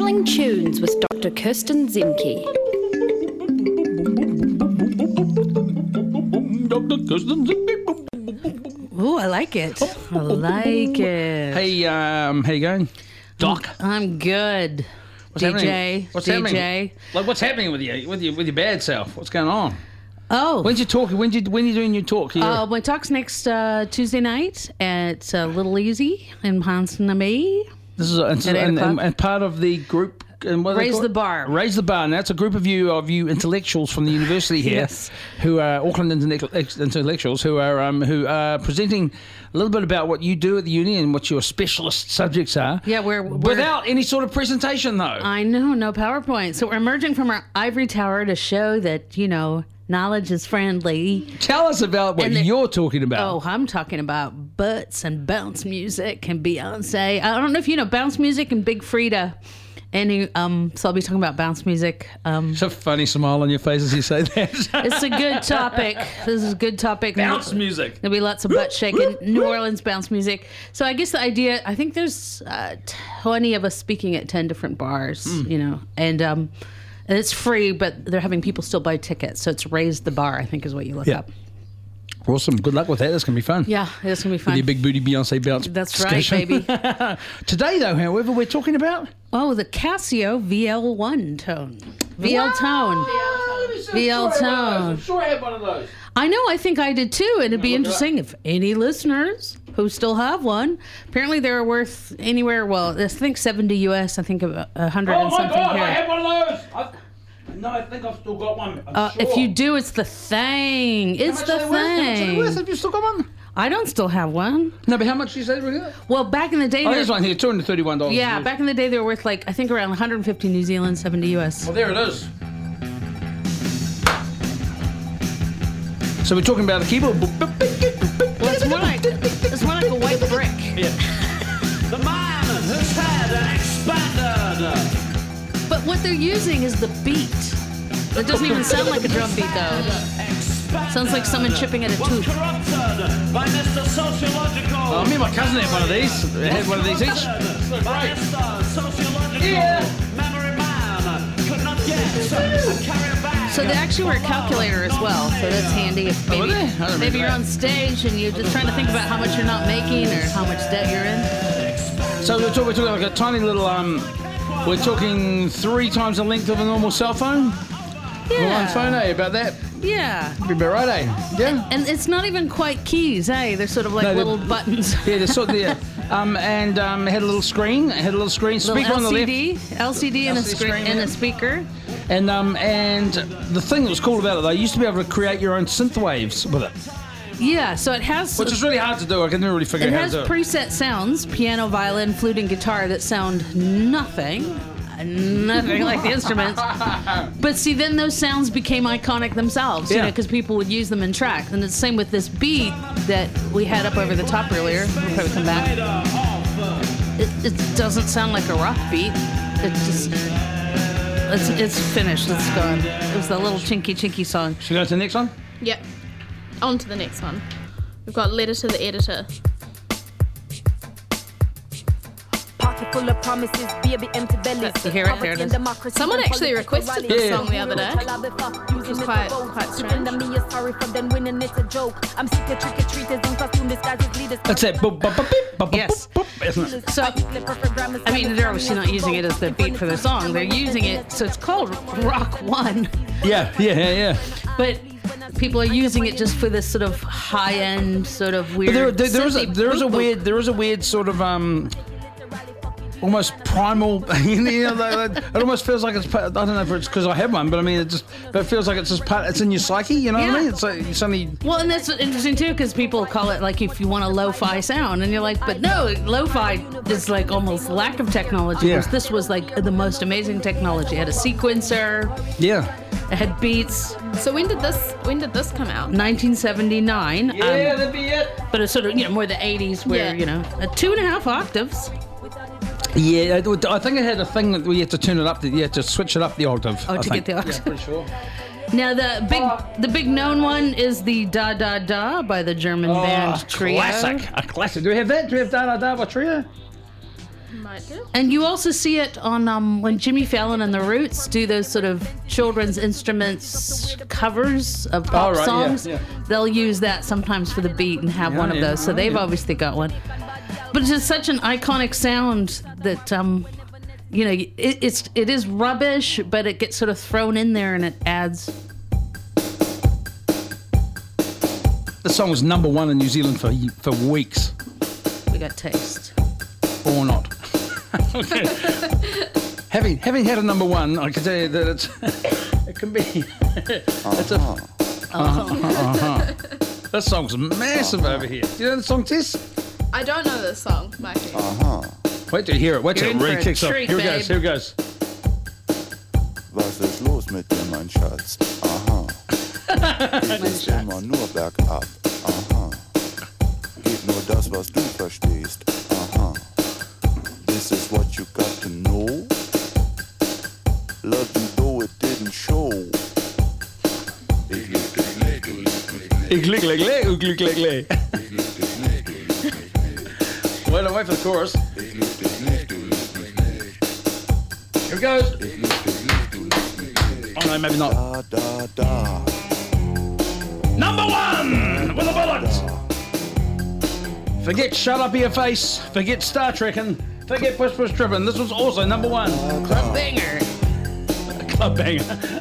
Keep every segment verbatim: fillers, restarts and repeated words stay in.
Channeling Tunes with Doctor Kirsten Zemke. Doctor Kirsten Zemke. Ooh, I like it. I like it. Hey, um, how you going, Doc? I'm good. What's D J, happening? What's D J. happening? Like, what's happening with you, with your, with your bad self? What's going on? Oh. When's your talk? When you when you doing your talk here? Uh, my talk's next uh, Tuesday night at uh, Little Easy in Ponsonby. This is a, and, At eight and, and, o'clock. and part of the group. And what do they Raise call the it? Bar. Raise the Bar. And that's a group of you of you intellectuals from the university here, Yes. who are Auckland intellect- intellectuals who are um, who are presenting a little bit about what you do at the uni and what your specialist subjects are. Yeah, we're, we're without any sort of presentation though. I know, no PowerPoint. So we're emerging from our ivory tower to show that, you know, knowledge is friendly. Tell us about what And the- you're talking about. Oh, I'm talking about butts and bounce music and Beyonce. I don't know if you know bounce music and Big Frida. And um, so I'll be talking about bounce music. Um, It's a funny smile on your face as you say that. it's a good topic. This is a good topic. Bounce music. There'll be lots of butt shaking, New Orleans bounce music. So I guess the idea, I think there's uh, twenty of us speaking at ten different bars, Mm. you know, and um, and it's free, but they're having people still buy tickets. So it's Raise the Bar, I think is what you look Yeah. up. Awesome. Good luck with that. That's going to be fun. Yeah, it's going to be fun. With your big booty Beyonce bounce. That's right, discussion. baby. Today, though, however, we're talking about... Oh, the Casio V L one tone. V L tone. V L tone. I'm sure I had one of those. I know, I think I did too. And it'd be look it interesting if any listeners who still have one, apparently they're worth anywhere, well, I think seventy U S, I think about a hundred Oh and my something God, here. I had one of those. I, no, I think I've still got one. I'm Uh, sure. if you do, it's the thing. It's How the much are they worth? How much are they worth? thing. Have you still got one? I don't still have one. No, but how much you say we got? Well, back in the day, Oh, they there's one here, two hundred thirty-one dollars. yeah, back in the day, they were worth like, I think around one hundred fifty New Zealand, seventy U S. Well, there it is. So we're talking about a keyboard. Well, it's more like, it's more like a white brick. Yeah. The man has had expanded. But what they're using is the beat. It doesn't even sound like a drum beat, though. Sounds like someone chipping at a tooth. Corrupted by Mister Sociological. Oh, me and my cousin had one of these. They had one of these each. By Mister Sociological. Yeah. Memory man could not get and carry a bag. So they actually were a calculator as well, so that's handy if maybe, were they? I don't remember maybe you're that. on stage and you're just trying to think about how much you're not making or how much debt you're in. So we're talking, we're talking like a tiny little, um, we're talking three times the length of a normal cell phone. Yeah. One phone, eh? About that. Yeah. Be about right, eh? Yeah. And it's not even quite keys, eh? They're sort of like No, they're- little buttons. Yeah, they're sort of there. Um, and um, it had a little screen. It had a little screen. Little Speaker on the left. L C D, L C D and a L C D screen screen, and yeah. a speaker. And um, and the thing that was cool about it, though, you used to be able to create your own synth waves with it, Yeah, so it has which is really hard to do. I can never really figure it out how has to do it. preset sounds, piano, violin, flute, and guitar that sound nothing. Nothing like the instruments. But see, then those sounds became iconic themselves, you Yeah. know, because people would use them in tracks. And it's the same with this beat that we had up over the top earlier. We'll probably come back. It, it doesn't sound like a rock beat. It just, it's, it's finished. It's gone. It was the little chinky chinky song. Should we go to the next one? Yep. On to the next one. We've got Letter to the Editor. Pocket full of promises, baby, empty bellies. You hear it? There it is. Someone actually requested this Yeah. song the other day. Which was quite- quite strange. That's it. Boop, boop, boop, beep, boop, boop, Yes. boop, boop, isn't it? So, I mean, they're obviously not using it as the beat for the song. They're using it, so it's called Rock One. Yeah, yeah, yeah, yeah. But people are using it just for this sort of high-end, sort of But weird. there, there, there is a synthy there is a boop boop. weird there is a weird sort of um. Almost primal, you know. Like, it almost feels like it's. part- I don't know if it's because I have one, but I mean, it just. But it feels like it's just part. It's in your psyche, you know what I Yeah. mean? It's like suddenly. Well, and that's interesting too, because people call it like if you want a lo-fi sound, and you're like, but no, lo-fi is like almost lack of technology. Yeah. Whereas this was like the most amazing technology. It had a sequencer, Yeah. it had beats. So when did this when did this come out? nineteen seventy-nine. um, that'd be it. but it's sort of, you know, more the eighties where, Yeah. you know, uh, two and a half octaves. Yeah, it- I think it had a thing that we had to turn it up. To, you had to switch it up the octave. Oh, I to think. get the octave. Yeah, pretty sure. Now the big, the big known one is the Da Da Da by the German band Trio. Classic, a classic. Do we have that? Do we have Da Da Da by Trio? Might do. And you also see it on um, when Jimmy Fallon and the Roots do those sort of children's instruments covers of pop Oh, right, yeah, songs. yeah. They'll use that sometimes for the beat and have Yeah, one of yeah, those. So right, they've yeah. obviously got one. But it's just such an iconic sound that um, you know it, it's it is rubbish, but it gets sort of thrown in there and it adds. The song was number one in New Zealand for for weeks, We got taste. or not. Okay. having having had a number one, I can tell you that it's it can be. It's a. Uh-huh. Uh-huh. That song's massive over here. Do you know the song, Tess? I don't know this song, Mikey. Wait till you hear it. Wait till You're it in really for a kicks off. treat, Here it babe. goes. Here it goes. Was ist los mit dir, mein Schatz? Aha. Geht es immer nur bergab? Aha. Geht nur das, was du verstehst? Aha. This is what you got to know. Love you though it didn't show. Ich lieb dich nicht, du liebst mich nicht. Ik klik, klik, klik, ik klik, klik, klik. Ich lieb dich nicht, du liebst mich nicht. Wait, wait for the chorus. Ich lieb dich nicht, du liebst mich nicht. Here it goes. Ich lieb dich nicht, du liebst mich nicht. Oh no, maybe not. Da, da, da. Number one with a bullet. Forget Shut Up Your Face. Forget Star Trekking. Forget Push Push Trippin'. This was also number one. Club banger. Club banger.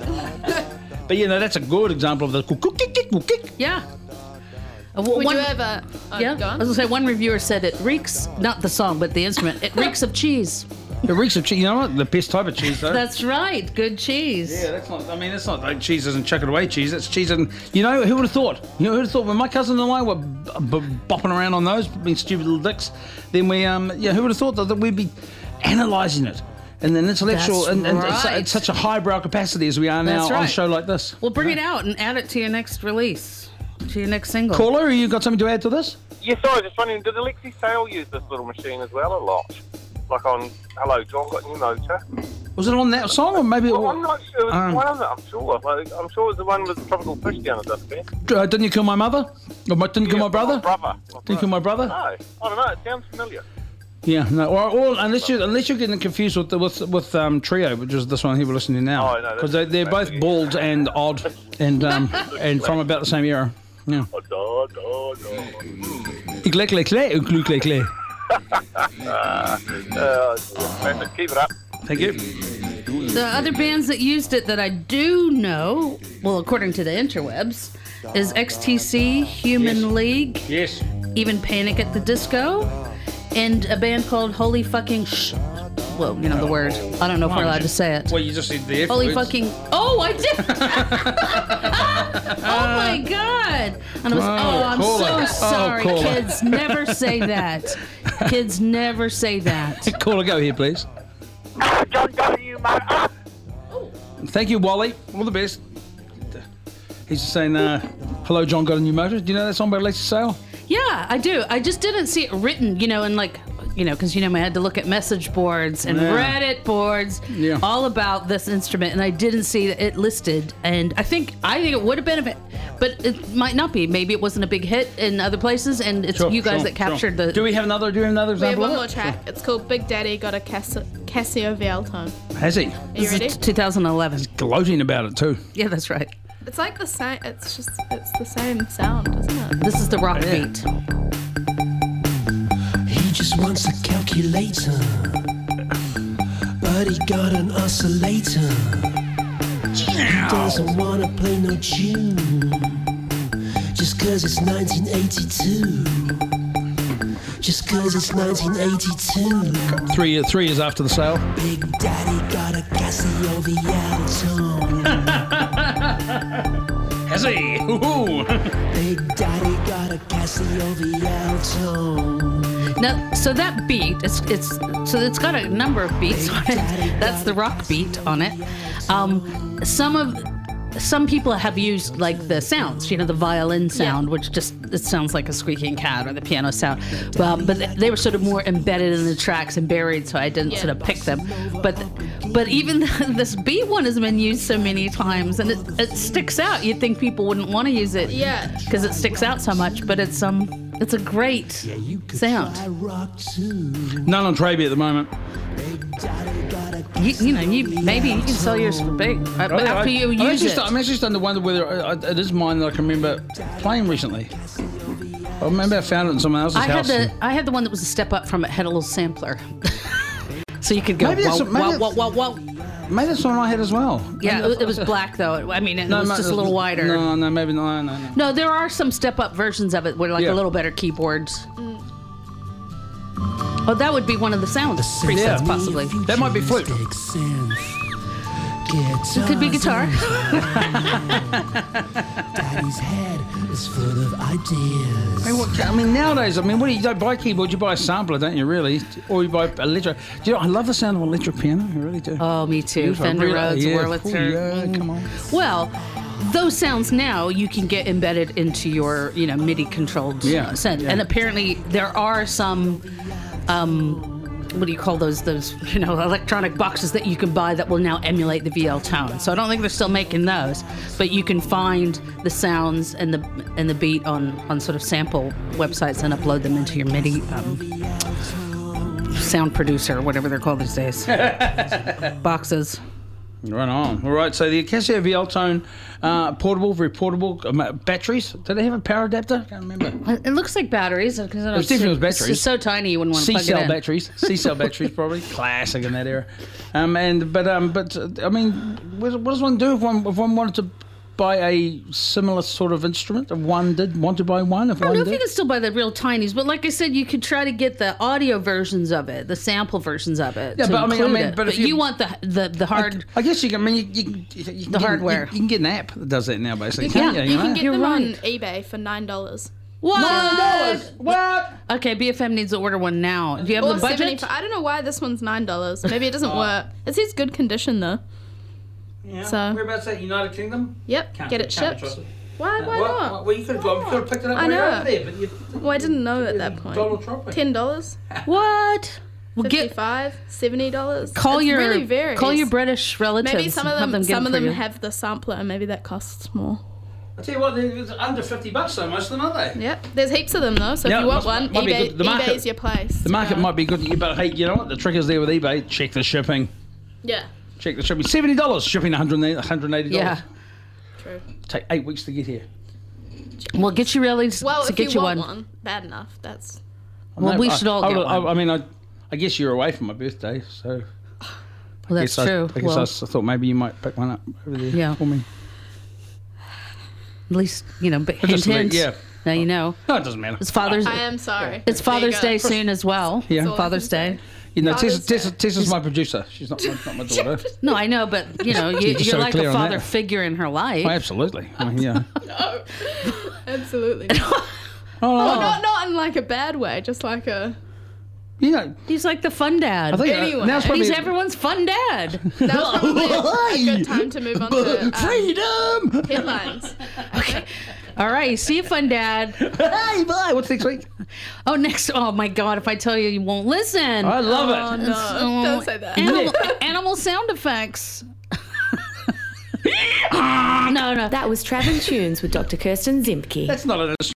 But you know, that's a good example of the kick, kick, kick, kick, kick. Yeah. Uh, w- Would one- you ever? Oh, Yeah, Go I on. was gonna say one reviewer said it reeks, not the song, but the instrument. It reeks of cheese. It reeks of cheese. You know what? The best type of cheese, though. That's right, good cheese. Yeah, that's not. I mean, it's not like cheese isn't chuck it away cheese. It's cheese, and you know who would have thought? You know who would have thought when my cousin and I were b- b- bopping around on those, being stupid little dicks. Then we, um, yeah, who would have thought that, that we'd be analysing it in an intellectual That's and, and it's, right. it's such a highbrow capacity as we are now That's on a right. show like this. Well, bring it out and add it to your next release, to your next single. Caller, you got something to add to this? Yes, I was just wondering, did Alexi Sale use this little machine as well a lot? Like on Hello John Got New Motor? Was it on that song or maybe? It Well, I'm was, not sure. It was Um, one of them, I'm sure. Like, I'm sure it was the one with Tropical Fish down at this band. uh, didn't you kill my mother? Or my, didn't you kill my brother? My brother. Didn't you kill my brother? No, I don't know. It sounds familiar. Yeah, no. Or, or unless you unless you're getting confused with the, with with um, Trio, which is this one here we're listening to now, Oh, no, because that's they, they're both exactly- bald and odd, and um, and from about the same era. Yeah. Oh, da, da, da. Click, click, click, click, click, click. Uh, perfect. Keep it up. Thank you. The other bands that used it that I do know, well, according to the interwebs, is X T C, Human League, Yes. even Panic at the Disco, and a band called Holy Fucking Sh... Well, you know the word. I don't know if we're allowed to say it. Well, you just said the F Holy words. fucking... Oh, I did! Oh, my God! And I was, Oh, oh, I'm caller. so Oh, sorry. caller. Kids, never say that. Kids, never say that. Caller, go here, please. John W. Motor. Thank you, Wally. All the best. He's just saying, uh, hello, John, got a new motor. Do you know that song by Alexi Sale? Yeah, I do. I just didn't see it written, you know, and like, you know, because, you know, I had to look at message boards and Yeah. Reddit boards Yeah. all about this instrument, and I didn't see it listed. And I think I think it would have been a bit, but it might not be. Maybe it wasn't a big hit in other places, and it's Sure, you guys sure, that captured sure. the. Do we have another? Do we have another We have example? one of more it? track. It's called Big Daddy Got a Cas- Casio V L tone. Has he? Are you This ready? is two thousand eleven. Gloating about it too. Yeah, that's right. It's like the same. It's just. It's the same sound, isn't it? This is the rock Yeah. beat. He just wants a calculator, but he got an oscillator. He doesn't wanna play no tune, just cause it's nineteen eighty-two. Just cause it's nineteen eighty-two. Three, three years after the sale. Big Daddy got a Casio V L tone. Has he? Ooh. Big Daddy got a Casio V L tone. Now, so that beat, it's it's so it's got a number of beats on it. That's the rock beat on it. Um, some of some people have used like the sounds, you know, the violin sound, which just it sounds like a squeaking cat, or the piano sound. Um, but they were sort of more embedded in the tracks and buried, so I didn't Yeah. sort of pick them. But but even this beat one has been used so many times, and it, it sticks out. You'd think people wouldn't want to use it, Yeah. because it sticks out so much. But it's um. It's a great Yeah, you could sound. try rock too. None on Traby at the moment. You, you know, you maybe you can sell yours for big uh, I- after I- you I'm use actually it. sta- I'm actually starting to wonder whether I, I, it is mine that I can remember playing recently. I remember I found it in someone else's I had house. the I had the one that was a step up from it. Had a little sampler, so you could go Maybe that's- whoa, maybe whoa, whoa, that's- whoa, whoa. Maybe that's one I had as well. Yeah, Maybe it, it was black though. I mean, it No, was no, just a little wider. No, no, maybe not. No, no. No, there are some step up versions of it where like Yeah. a little better keyboards. Oh, that would be one of the sound presets, Yeah. possibly. That might be flute. It could be guitar. Daddy's head is full of ideas. I mean, what, I mean, nowadays, I mean, what do you, you don't buy a keyboard, you buy a sampler, don't you, really? Or you buy a electric. Do you know, I love the sound of an electric piano, I really do. Oh, me too. Yes, I Fender really- Rhodes, yeah. Wurlitzer. Oh, yeah, come on. Well, those sounds now you can get embedded into your, you know, MIDI controlled Yeah, synth. yeah. And apparently there are some, um, what do you call those? Those, you know, electronic boxes that you can buy that will now emulate the V L tone. So I don't think they're still making those, but you can find the sounds and the and the beat on on sort of sample websites and upload them into your MIDI um, sound producer, whatever they're called these days. Boxes. Right on. All right, so the Casio V L Tone uh, portable, very portable, um, uh, batteries. Do they have a power adapter? I can't remember. It looks like batteries. It was definitely was batteries. It's so tiny you wouldn't want to plug it C-cell in. batteries. C-cell batteries, probably classic in that era. Um, and but um, but uh, I mean, what, what does one do if one if one wanted to buy a similar sort of instrument? If one did want to buy one, if I don't one know if you did. can still buy the real tinies, but like I said, you could try to get the audio versions of it, the sample versions of it. Yeah, to but I mean- I include mean, it. but if you, you- want the the the hard. I guess you can. I mean, you, you, can- you, can The get, hardware. You, you can get an app that does that now, basically. You can't can, you, you know? can get You're them on right. eBay for nine dollars. What? What? Okay, B F M needs to order one now. Do you have Or the budget? seventy-five. I don't know why this one's nine dollars. Maybe it doesn't work. It says good condition though. Yeah. So- Whereabouts at United Kingdom? Yep. Can't- get it can't be shipped. trusted. Why? Why What? not? Well, you could have gone. You could have picked it up I when you were know. over there, but you. Well, I didn't know at that point. Donald Trump. Ten dollars. What? Well, get Fifty-five. Seventy dollars. call it's your really varies. call your British relatives. Maybe some of and have them. them get some it of for them you. have the sampler, and maybe that costs more. I tell you what, it's under fifty bucks though, most of them, aren't they? Yep. There's heaps of them though. So Yeah, if you want must- one, might be eBay, good. The market- eBay's your place. The market to go. might be good to you, but hey, you know what? The trick is there with eBay. Check the shipping. Yeah. Check the shipping. Seventy dollars shipping, one hundred one hundred eighty dollars. Yeah. True. Take eight weeks to get here. Well, get you really Well, to if get you you want one. one, bad enough. That's. Well, No, we I- should all I, get would- I, one. I mean, I, I guess you're away for my birthday, so. Well, that's guess I- true. I, guess well, I, s- I thought maybe you might pick one up over there Yeah. for me. at least you know. But hint, just a bit, hint. yeah. Now you know. No, it doesn't matter. It's Father's. I am sorry. It's There you Father's go. Day soon as well. Yeah. That's all I Father's can Day. say. You know, Tessa, Father's Tessa, Day. Tessa's my producer. She's not my, not my daughter. No, I know, but you know, you, just you're so like clear a on father that. figure in her life. Oh, absolutely. I mean, yeah. No. Absolutely. Not. Oh, Well, not not in like a bad way. Just like a. you know, He's like the fun dad. I think uh, Anyway. now's probably He's everyone's fun dad. Now's probably a, a good time to move on to um, freedom. headlines. Okay. All right, see you, fun dad. Hey, bye. What's next week? Oh, next. Oh my God! If I tell you, you won't listen. I love Oh it. no! Oh, Don't say that. Animal, animal sound effects. no, no. That was Travel Tunes with Doctor Kirsten Zimke. That's not an